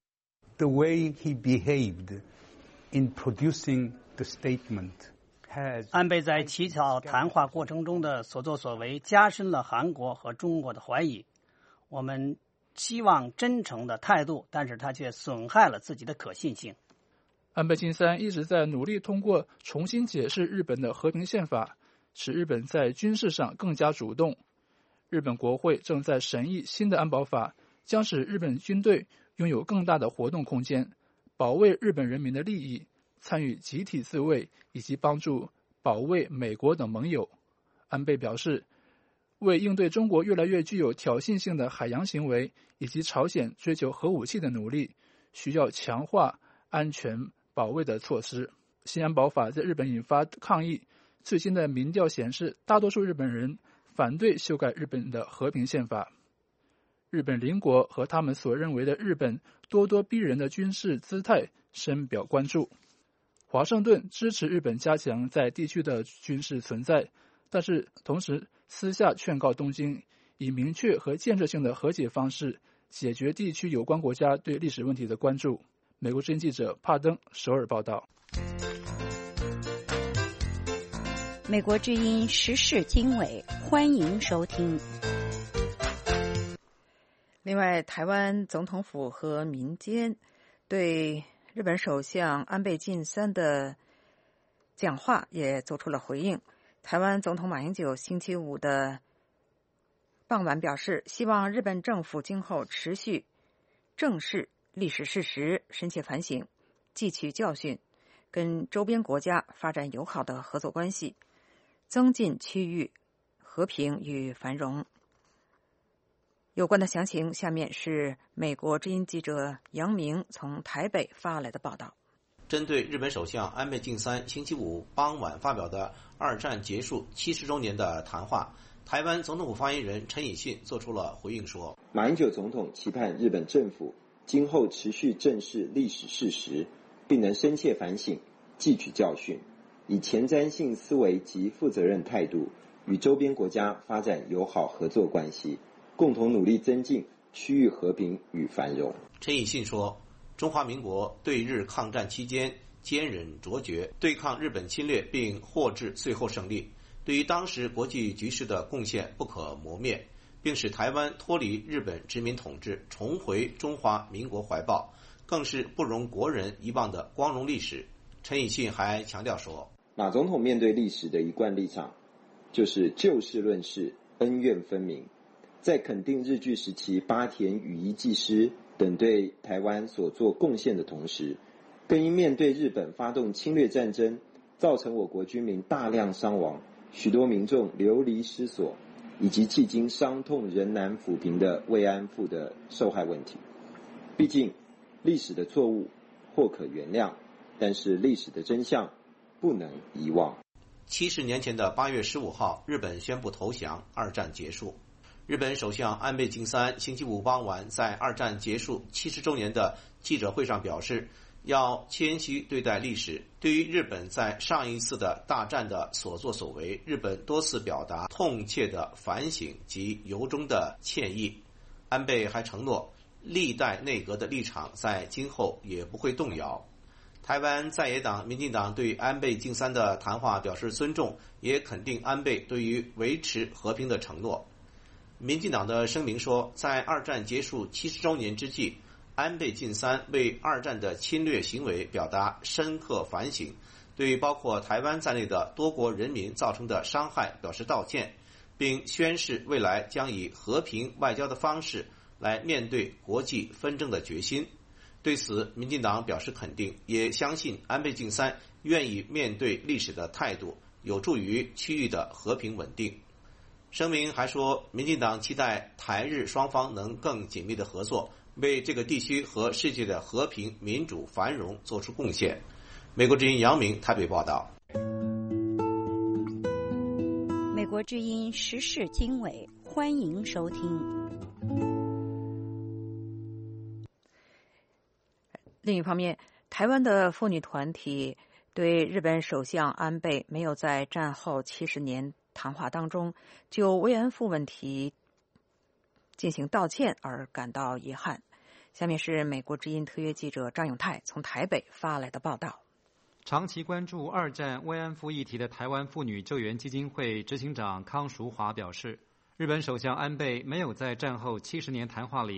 The way he behaved in producing the statement has 安倍在起草谈话过程中的所作所为加深了韩国和中国的怀疑。我们期望真诚的态度，但是他却损害了自己的可信性。 安倍晋三一直在努力通过重新解释日本的和平宪法，使日本在军事上更加主动。日本国会正在审议新的安保法，将使日本军队拥有更大的活动空间，保卫日本人民的利益，参与集体自卫以及帮助保卫美国等盟友。安倍表示，为应对中国越来越具有挑衅性的海洋行为以及朝鲜追求核武器的努力，需要强化安全保卫的措施。新安保法在日本引发抗议，最新的民调显示，大多数日本人反对修改日本的和平宪法。日本邻国和他们所认为的日本咄咄逼人的军事姿态深表关注。华盛顿支持日本加强在地区的军事存在，但是同时私下劝告东京，以明确和建设性的和解方式解决地区有关国家对历史问题的关注。美国之音记者帕登首尔报道。 美国之音时事经纬，欢迎收听。 另外，台湾总统府和民间对日本首相安倍晋三的讲话也做出了回应。台湾总统马英九星期五的傍晚表示，希望日本政府今后持续正视历史事实，深切反省，汲取教训，跟周边国家发展友好的合作关系，增进区域和平与繁荣。有关的详情，下面是美国之音记者杨明从台北发来的报道。 针对日本首相安倍晋三星期五傍晚发表的二战结束70周年的谈话，台湾总统府发言人陈以信做出了回应说， 马英九总统期盼日本政府今后持续正视历史事实，并能深切反省，汲取教训，以前瞻性思维及负责任态度与周边国家发展友好合作关系，共同努力增进区域和平与繁荣。 陈以信说，中华民国对日抗战期间坚忍卓绝，对抗日本侵略并获致最后胜利，对于当时国际局势的贡献不可磨灭，并使台湾脱离日本殖民统治，重回中华民国怀抱，更是不容国人遗忘的光荣历史。陈以信还强调说， 马总统面对历史的一贯立场就是就事论事，恩怨分明，在肯定日据时期八田羽衣技师等对台湾所做贡献的同时，更因面对日本发动侵略战争，造成我国军民大量伤亡，许多民众流离失所，以及迄今伤痛仍难抚平的慰安妇的受害问题。毕竟历史的错误或可原谅，但是历史的真相不能遗忘。 70年前的8月15号，日本宣布投降，二战结束。日本首相安倍晋三星期五傍晚在二战结束70周年的记者会上表示，要谦虚对待历史。对于日本在上一次的大战的所作所为，日本多次表达痛切的反省及由衷的歉意。安倍还承诺，历代内阁的立场在今后也不会动摇。台湾在野党民进党对安倍晋三的谈话表示尊重，也肯定安倍对于维持和平的承诺。民进党的声明说，在二战结束70周年之际，安倍晋三为二战的侵略行为表达深刻反省，对包括台湾在内的多国人民造成的伤害表示道歉，并宣示未来将以和平外交的方式来面对国际纷争的决心。对此，民进党表示肯定，也相信安倍晋三愿意面对历史的态度有助于区域的和平稳定。声明还说，民进党期待台日双方能更紧密的合作，为这个地区和世界的和平、民主、繁荣做出贡献。美国之音杨明台北报道。 美国之音时事经纬，欢迎收听。 另一方面，台湾的妇女团体对日本首相安倍没有在战后70年谈话当中就慰安妇问题进行道歉而感到遗憾。下面是美国之音特约记者张永泰从台北发来的报道。 长期关注二战慰安妇议题的台湾妇女救援基金会执行长康淑华表示，日本首相安倍没有在战后70年谈话里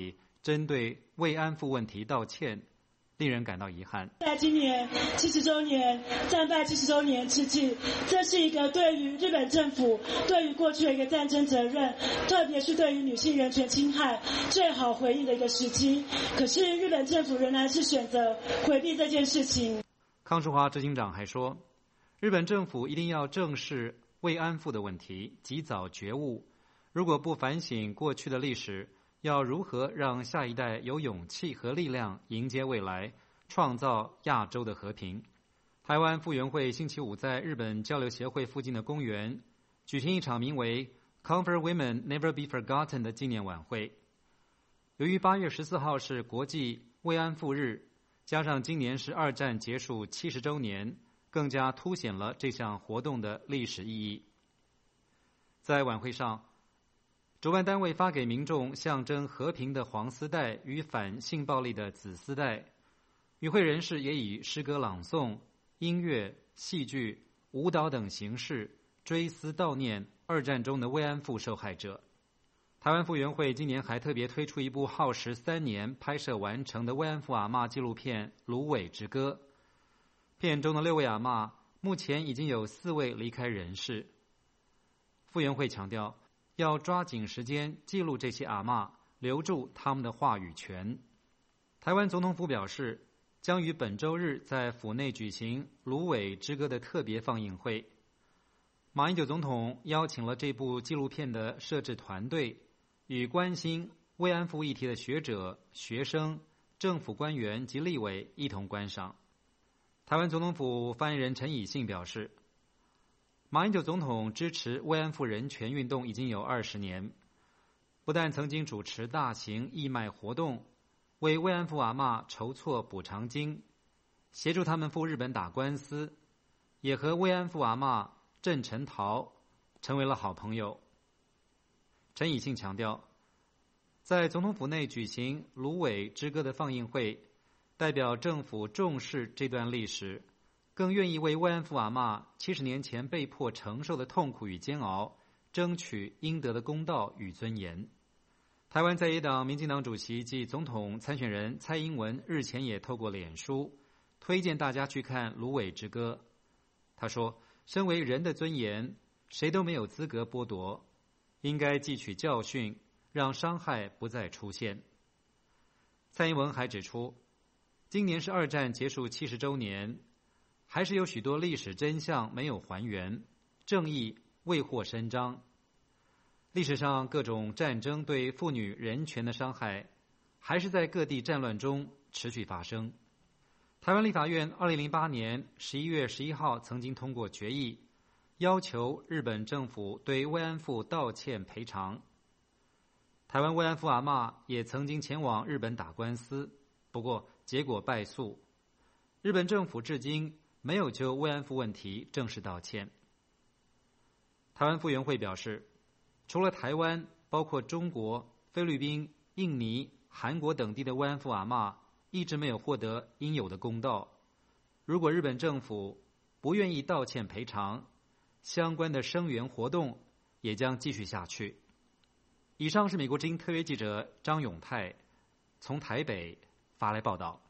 针对慰安妇问题道歉，令人感到遗憾。 在今年70周年战败70周年之际，这是一个对于日本政府对于过去的一个战争责任，特别是对于女性人权侵害最好回应的一个时机。可是日本政府仍然是选择回避这件事情。 康淑华执行长还说，日本政府一定要正视慰安妇的问题，及早觉悟。如果不反省过去的历史，要如何让下一代有勇气和力量迎接未来，创造亚洲的和平？台湾妇援会星期五在日本交流协会附近的公园举行一场名为 Comfort Women Never Be Forgotten 的纪念晚会。由于8月14号是国际慰安妇日，加上今年是二战结束70周年，更加凸显了这项活动的历史意义。在晚会上，主办单位发给民众象征和平的黄丝带与反性暴力的紫丝带，与会人士也以诗歌朗诵、音乐、戏剧、舞蹈等形式追思悼念二战中的慰安妇受害者。台湾妇援会今年还特别推出一部耗时3年拍摄完成的慰安妇阿嬷纪录片《芦苇之歌》。片中的6位阿嬷目前已经有4位离开人世。妇援会强调，要抓紧时间记录这些阿嬷，留住他们的话语权。台湾总统府表示，将于本周日在府内举行《芦苇之歌》的特别放映会。马英九总统邀请了这部纪录片的摄制团队，与关心慰安妇议题的学者、学生、政府官员及立委一同观赏。台湾总统府发言人陈以信表示，马英九总统支持慰安妇人权运动已经有20年，不但曾经主持大型义卖活动，为慰安妇阿嬷筹措补偿金，协助他们赴日本打官司，也和慰安妇阿嬷郑成桃成为了好朋友。陈以信强调，在总统府内举行《芦苇之歌》的放映会，代表政府重视这段历史，更愿意为慰安妇阿嬷70年前被迫承受的痛苦与煎熬，争取应得的公道与尊严。台湾在野党民进党主席及总统参选人蔡英文日前也透过脸书推荐大家去看《芦苇之歌》。他说，身为人的尊严，谁都没有资格剥夺，应该汲取教训，让伤害不再出现。蔡英文还指出，今年是二战结束70周年，还是有许多历史真相没有还原，正义未获伸张。历史上各种战争对妇女人权的伤害，还是在各地战乱中持续发生。台湾立法院2008年11月11号曾经通过决议，要求日本政府对慰安妇道歉赔偿。台湾慰安妇阿嬷也曾经前往日本打官司，不过结果败诉。日本政府至今没有就慰安妇问题正式道歉。台湾妇援会表示，除了台湾，包括中国、菲律宾、印尼、韩国等地的慰安妇阿嬷一直没有获得应有的公道。如果日本政府不愿意道歉赔偿，相关的声援活动也将继续下去。以上是美国之音特约记者张永泰从台北发来报道。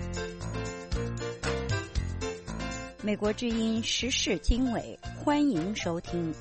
美国之音时事经纬，欢迎收听。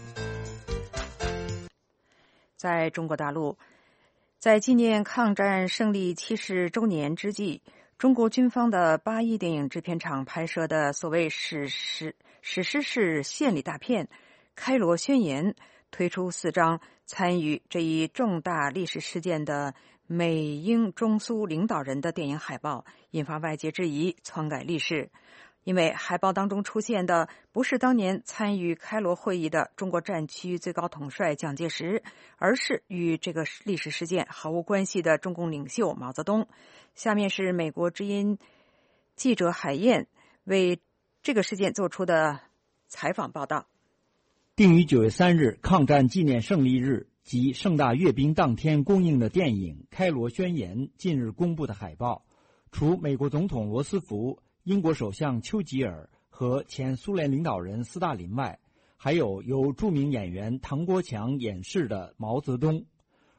在中国大陆，在纪念抗战胜利70周年之际，中国军方的8亿电影制片厂拍摄的所谓史诗式献礼大片《开罗宣言》推出4张参与这一重大历史事件的美英中苏领导人的电影海报，引发外界质疑篡改历史。因为海报当中出现的不是当年参与开罗会议的中国战区最高统帅蒋介石，而是与这个历史事件毫无关系的中共领袖毛泽东。下面是美国之音记者海燕为这个事件做出的采访报道。 定于9月3日抗战纪念胜利日及盛大阅兵当天公映的电影《开罗宣言》近日公布的海报，除美国总统罗斯福、英国首相丘吉尔和前苏联领导人斯大林外，还有由著名演员唐国强演饰的毛泽东。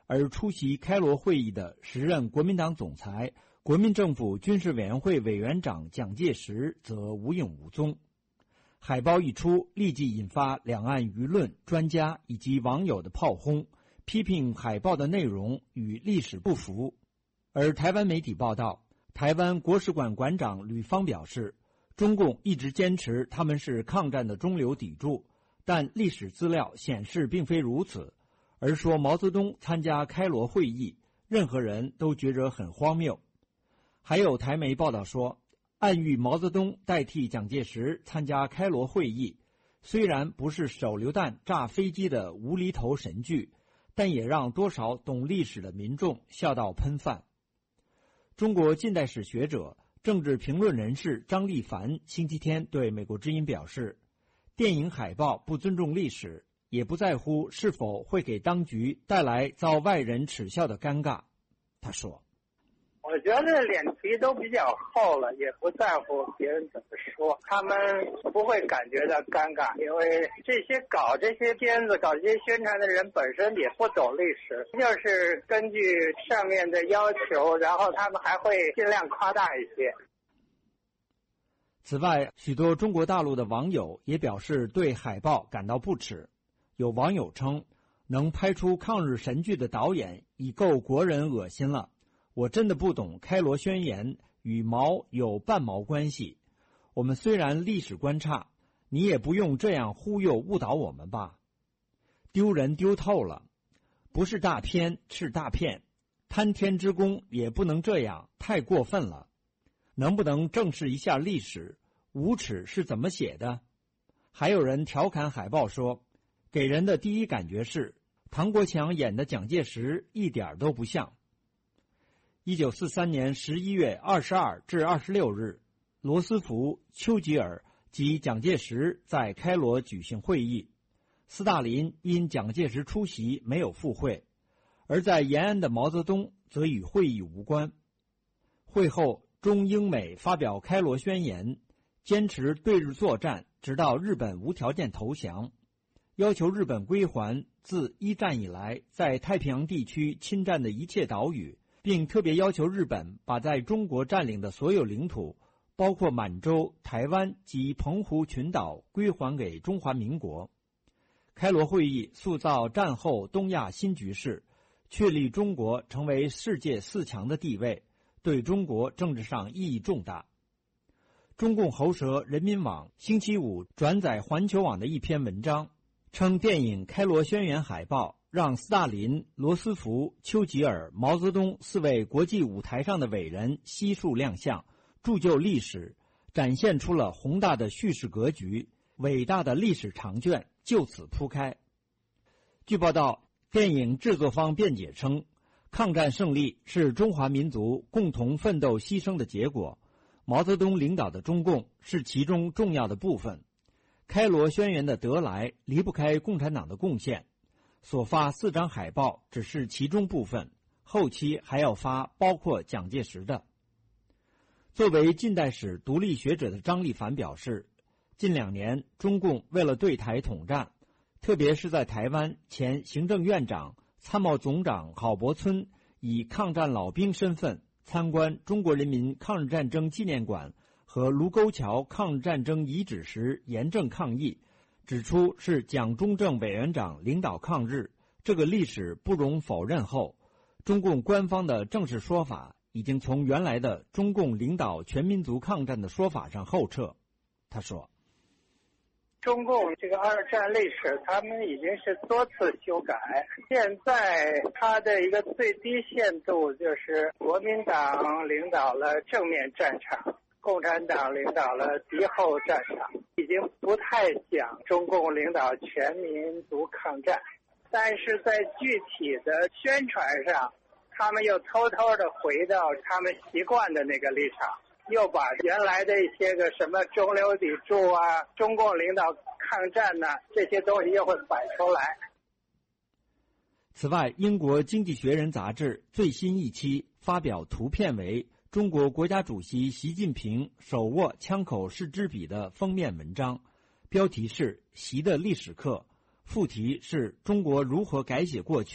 而出席开罗会议的时任国民党总裁、国民政府军事委员会委员长蒋介石则无影无踪。海报一出，立即引发两岸舆论、专家以及网友的炮轰，批评海报的内容与历史不符。而台湾媒体报道，台湾国史馆馆长吕方表示，中共一直坚持他们是抗战的中流砥柱，但历史资料显示并非如此，而说毛泽东参加开罗会议，任何人都觉得很荒谬。还有台媒报道说，暗喻毛泽东代替蒋介石参加开罗会议，虽然不是手榴弹炸飞机的无厘头神剧，但也让多少懂历史的民众笑到喷饭。中国近代史学者、政治评论人士张立凡星期天对美国之音表示，电影海报不尊重历史，也不在乎是否会给当局带来遭外人耻笑的尴尬。他说， 我觉得脸皮都比较厚了，也不在乎别人怎么说，他们不会感觉到尴尬，因为这些搞这些片子、搞这些宣传的人本身也不懂历史，就是根据上面的要求，然后他们还会尽量夸大一些。 此外，许多中国大陆的网友也表示对海报感到不耻。有网友称，能拍出抗日神剧的导演已够国人恶心了。我真的不懂开罗宣言与毛有半毛关系。我们虽然历史观差，你也不用这样忽悠误导我们吧。丢人丢透了，不是大片是大骗，贪天之功也不能这样，太过分了。能不能正视一下历史？无耻是怎么写的？还有人调侃海报说，给人的第一感觉是唐国强演的蒋介石一点都不像。1943年11月22至26日，罗斯福、丘吉尔及蒋介石在开罗举行会议，斯大林因蒋介石出席没有赴会，而在延安的毛泽东则与会议无关。会后，中英美发表开罗宣言，坚持对日作战，直到日本无条件投降，要求日本归还自一战以来在太平洋地区侵占的一切岛屿，并特别要求日本把在中国占领的所有领土，包括满洲、台湾及澎湖群岛归还给中华民国。开罗会议塑造战后东亚新局势，确立中国成为世界4强的地位，对中国政治上意义重大。中共喉舌人民网星期五转载环球网的一篇文章，称电影《开罗宣言》海报让斯大林、罗斯福、丘吉尔、毛泽东4位国际舞台上的伟人悉数亮相，铸就历史，展现出了宏大的叙事格局，伟大的历史长卷就此铺开。据报道，电影制作方辩解称，抗战胜利是中华民族共同奋斗牺牲的结果，毛泽东领导的中共是其中重要的部分。开罗宣言的得来离不开共产党的贡献，所发4张海报只是其中部分，后期还要发包括蒋介石的。作为近代史独立学者的张立凡表示，近2年中共为了对台统战，特别是在台湾，前行政院长、参谋总长郝柏村以抗战老兵身份参观中国人民抗日战争纪念馆和卢沟桥抗日战争遗址时严正抗议，指出是蒋中正委员长领导抗日，这个历史不容否认后，中共官方的正式说法已经从原来的中共领导全民族抗战的说法上后撤。他说， 中共这个二战历史他们已经是多次修改，现在它的一个最低限度就是国民党领导了正面战场，共产党领导了敌后战场，已经不太讲中共领导全民族抗战，但是在具体的宣传上，他们又偷偷的回到他们习惯的那个立场，又把原来的一些个什么中流砥柱啊、中共领导抗战呐、这些东西又会摆出来。 此外，英国《经济学人》杂志最新一期发表图片为中国国家主席习近平手握枪口式支笔的封面文章，标题是《习的历史课》，副题是中国如何改写过去，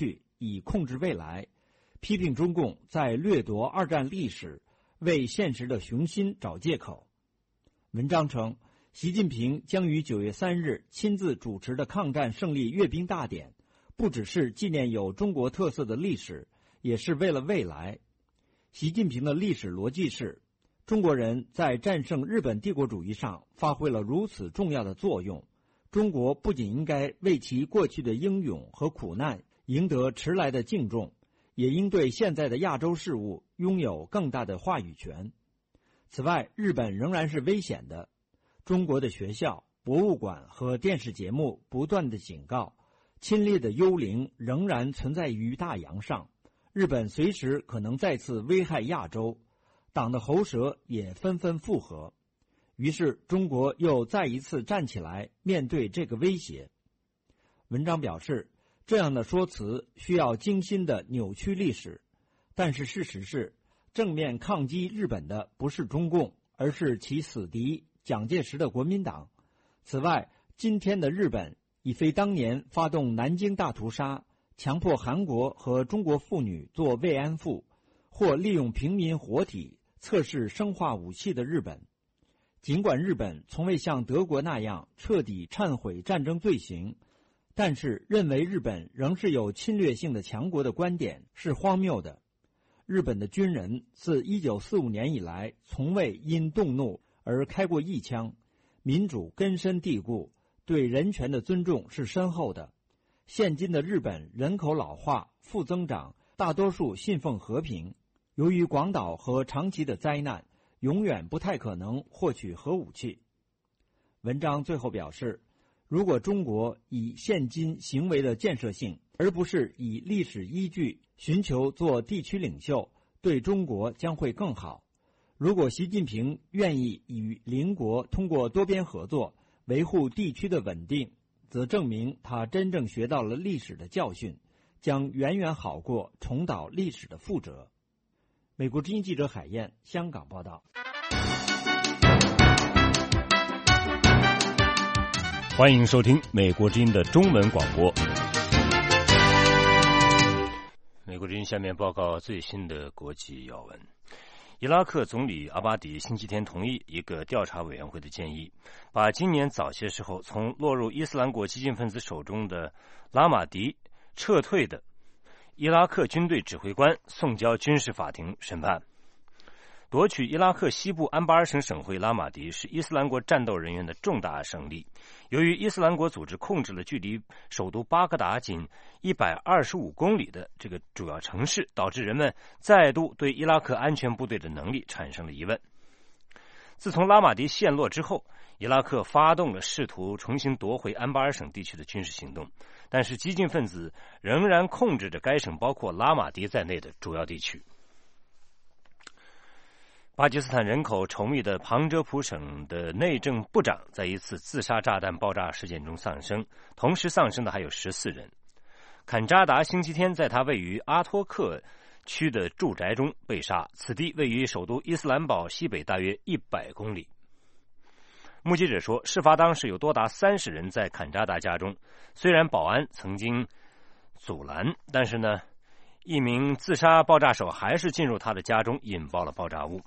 以控制未来，批评中共在掠夺二战历史，为现实的雄心找借口。文章称，习近平将于9月3日亲自主持的抗战胜利阅兵大典，不只是纪念有中国特色的历史，也是为了未来。习近平的历史逻辑是，中国人在战胜日本帝国主义上发挥了如此重要的作用，中国不仅应该为其过去的英勇和苦难赢得迟来的敬重，也应对现在的亚洲事务拥有更大的话语权。此外，日本仍然是危险的。中国的学校、博物馆和电视节目不断的警告，侵略的幽灵仍然存在于大洋上，日本随时可能再次危害亚洲，党的喉舌也纷纷附和。于是中国又再一次站起来面对这个威胁。文章表示，这样的说辞需要精心的扭曲历史，但是事实是，正面抗击日本的不是中共，而是其死敌蒋介石的国民党。此外，今天的日本已非当年发动南京大屠杀，强迫韩国和中国妇女做慰安妇，或利用平民活体测试生化武器的日本。尽管日本从未像德国那样彻底忏悔战争罪行，但是认为日本仍是有侵略性的强国的观点是荒谬的。日本的军人自1945年以来从未因动怒而开过一枪，民主根深蒂固，对人权的尊重是深厚的。现今的日本人口老化、负增长，大多数信奉和平。由于广岛和长崎的灾难，永远不太可能获取核武器。文章最后表示，如果中国以现今行为的建设性，而不是以历史依据寻求做地区领袖，对中国将会更好。如果习近平愿意与邻国通过多边合作维护地区的稳定，则证明他真正学到了历史的教训，将远远好过重蹈历史的覆辙。美国之音记者海燕，香港报道。 欢迎收听美国之音的中文广播。美国之音下面报告最新的国际要闻。伊拉克总理阿巴迪星期天同意一个调查委员会的建议，把今年早些时候从落入伊斯兰国激进分子手中的拉马迪撤退的伊拉克军队指挥官送交军事法庭审判。夺取伊拉克西部安巴尔省省会拉马迪是伊斯兰国战斗人员的重大胜利。由于伊斯兰国组织控制了距离首都巴格达仅125公里的这个主要城市，导致人们再度对伊拉克安全部队的能力产生了疑问。自从拉马迪陷落之后，伊拉克发动了试图重新夺回安巴尔省地区的军事行动，但是激进分子仍然控制着该省包括拉马迪在内的主要地区。巴基斯坦人口稠密的旁遮普省的内政部长在一次自杀炸弹爆炸事件中丧生，同时丧生的还有14人。坎扎达星期天在他位于阿托克区的住宅中被杀，此地位于首都伊斯兰堡西北大约100公里。目击者说，事发当时有多达30人在坎扎达家中，虽然保安曾经阻拦，但是呢，一名自杀爆炸手还是进入他的家中，引爆了爆炸物。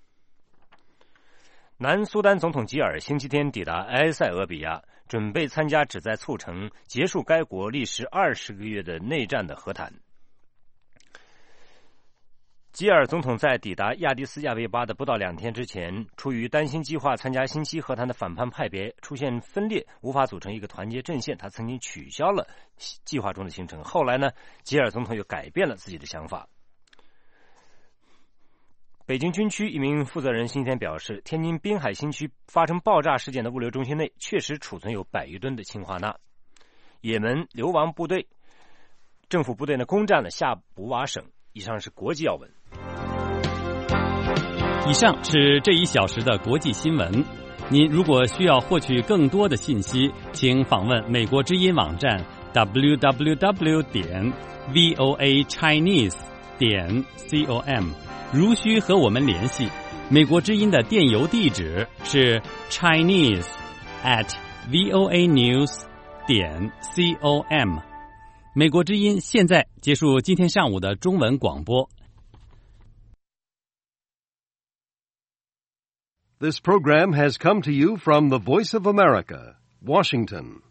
南苏丹总统吉尔星期天抵达埃塞俄比亚，准备参加旨在促成结束该国历时20个月的内战的和谈。吉尔总统在抵达亚的斯亚贝巴的不到2天之前，出于担心计划参加新期和谈的反叛派别出现分裂，无法组成一个团结阵线，他曾经取消了计划中的行程。后来呢，吉尔总统又改变了自己的想法。北京军区一名负责人星期天表示，天津滨海新区发生爆炸事件的物流中心内确实储存有100余吨的氰化钠。也门流亡部队政府部队呢攻占了夏布瓦省。以上是国际要闻。 以上是这1小时的国际新闻。您如果需要获取更多的信息，请访问美国之音网站 www.voachinese.com。如需和我们联系，美国之音的电邮地址是 chinese@voanews.com。 美国之音现在结束今天上午的中文广播。 This program has come to you from the Voice of America, Washington.